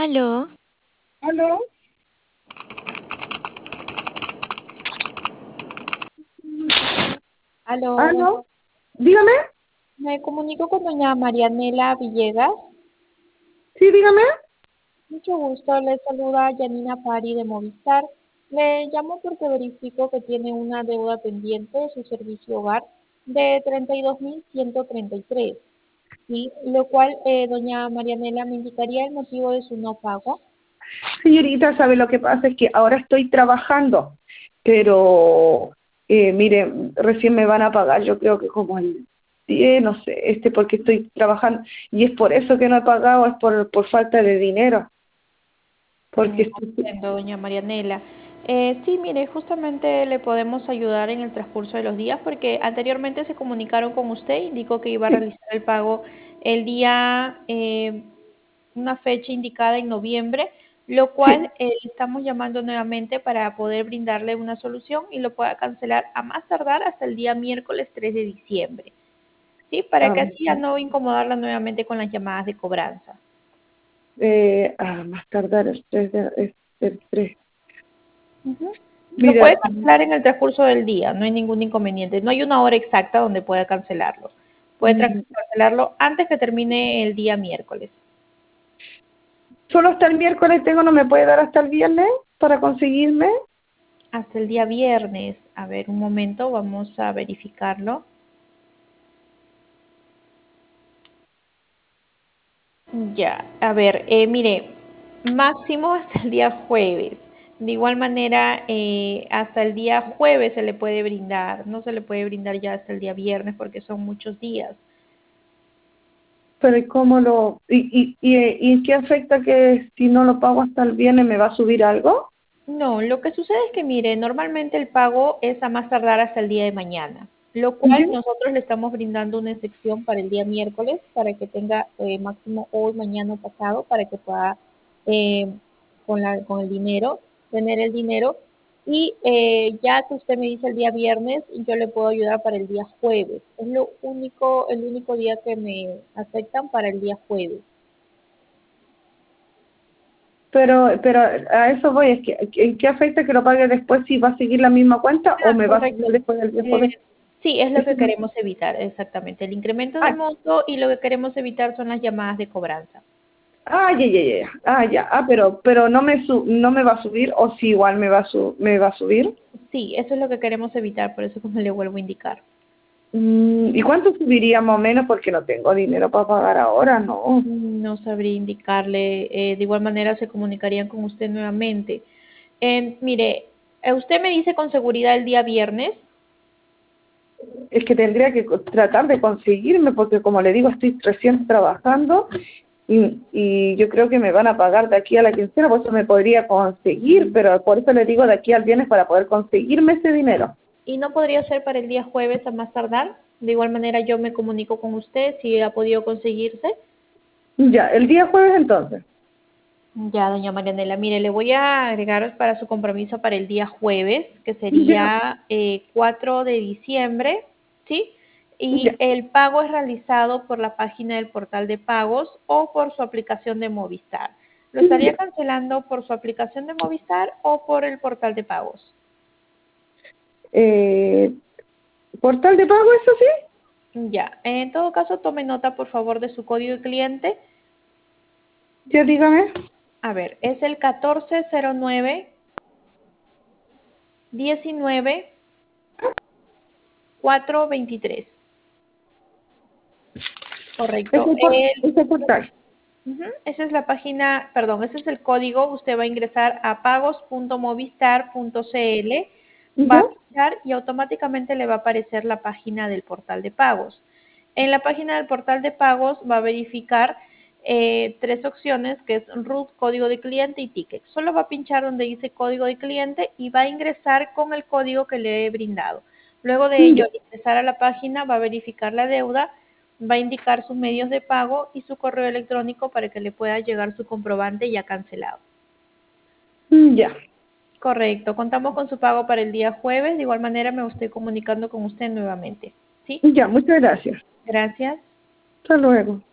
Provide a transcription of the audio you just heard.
Aló, ¿Aló? Aló, ¿Aló? Dígame. me comunico con doña Marianela Villegas. Sí, dígame. Mucho gusto, le saluda Janina Pari de Movistar. Le llamo porque verifico que tiene una deuda pendiente de su servicio hogar de 32.133, ¿sí? Lo cual, doña Marianela, me indicaría el motivo de su no pago. Señorita, ¿sabe lo que pasa? Es que ahora estoy trabajando, pero mire, recién me van a pagar, yo creo que como el 10, no sé, porque estoy trabajando y es por eso que no he pagado, es por falta de dinero, porque Entiendo, doña Marianela. Sí, mire, justamente le podemos ayudar en el transcurso de los días porque anteriormente se comunicaron con usted, indicó que iba a sí, realizar el pago el día, una fecha indicada en noviembre, lo sí. cual estamos llamando nuevamente para poder brindarle una solución y lo pueda cancelar a más tardar hasta el día miércoles 3 de diciembre, ¿sí? Para Ah, que así ya no incomodarla nuevamente con las llamadas de cobranza. más tardar el 3. Ujú. Lo puede Mira, cancelar en el transcurso del día, no hay ningún inconveniente. No hay una hora exacta donde pueda cancelarlo. Puede mm, cancelarlo antes que termine el día miércoles. solo hasta el miércoles tengo, ¿no me puede dar hasta el viernes para conseguirme? Hasta el día viernes. A ver, un momento, vamos a verificarlo. Ya, a ver, mire, máximo hasta el día jueves. De igual manera, hasta el día jueves se le puede brindar, no se le puede brindar ya hasta el día viernes porque son muchos días. Pero ¿y cómo y qué afecta que si no lo pago hasta el viernes me va a subir algo? No, lo que sucede es que, mire, normalmente el pago es a más tardar hasta el día de mañana, lo cual Ujú. nosotros le estamos brindando una excepción para el día miércoles, para que tenga máximo hoy, mañana o pasado, para que pueda eh, con el dinero, tener el dinero. Y ya que usted me dice el día viernes, yo le puedo ayudar para el día jueves. Es el único día que me aceptan para el día jueves. Pero a eso voy, es que ¿en qué afecta que lo pague después si va a seguir la misma cuenta o Ah, me va a correcto. subir después del día Eh, jueves? sí, es lo Eso que no- queremos evitar, exactamente. El incremento de Ah, monto y lo que queremos evitar son las llamadas de cobranza. ya. Pero no me va a subir o si igual me va a subir. Sí, eso es lo que queremos evitar, por eso como le vuelvo a indicar. ¿Y cuánto subiría más o menos? Porque no tengo dinero para pagar ahora, no. No sabría indicarle. De igual manera se comunicarían con usted nuevamente. Mire, usted me dice con seguridad el día viernes. Es que tendría que tratar de conseguirme porque como le digo estoy recién trabajando y yo creo que me van a pagar de aquí a la quincena, por eso me podría conseguir, pero por eso le digo de aquí al viernes para poder conseguirme ese dinero. ¿Y no podría ser para el día jueves a más tardar? De igual manera yo me comunico con usted si ha podido conseguirse. Ya, el día jueves entonces. Ya, doña Marianela, mire, le voy a agregar para su compromiso para el día jueves, que Ya, sería 4 de diciembre, ¿sí? ya. Y el pago es realizado por la página del portal de pagos o por su aplicación de Movistar. ¿Lo estaría Ya. cancelando por su aplicación de Movistar o por el portal de pagos? Eh, ¿Portal de pago, eso sí? Ya, en todo caso, tome nota, por favor, de su código de cliente. Ya dígame. A ver, es el 1409 19 423. Correcto. Ese portal. Ujú, esa es la página, perdón, ese es el código. Usted va a ingresar a pagos.movistar.cl, va ¿Ya? a pinchar y automáticamente le va a aparecer la página del portal de pagos. En la página del portal de pagos va a verificar tres opciones, que es root, código de cliente y ticket. Solo va a pinchar donde dice código de cliente y va a ingresar con el código que le he brindado. Luego de ello, Ya. al ingresar a la página, va a verificar la deuda, va a indicar sus medios de pago y su correo electrónico para que le pueda llegar su comprobante ya cancelado. Ya. Correcto, contamos con su pago para el día jueves. De igual manera me estoy comunicando con usted nuevamente. ¿Sí? Ya, muchas gracias. Gracias. Hasta luego.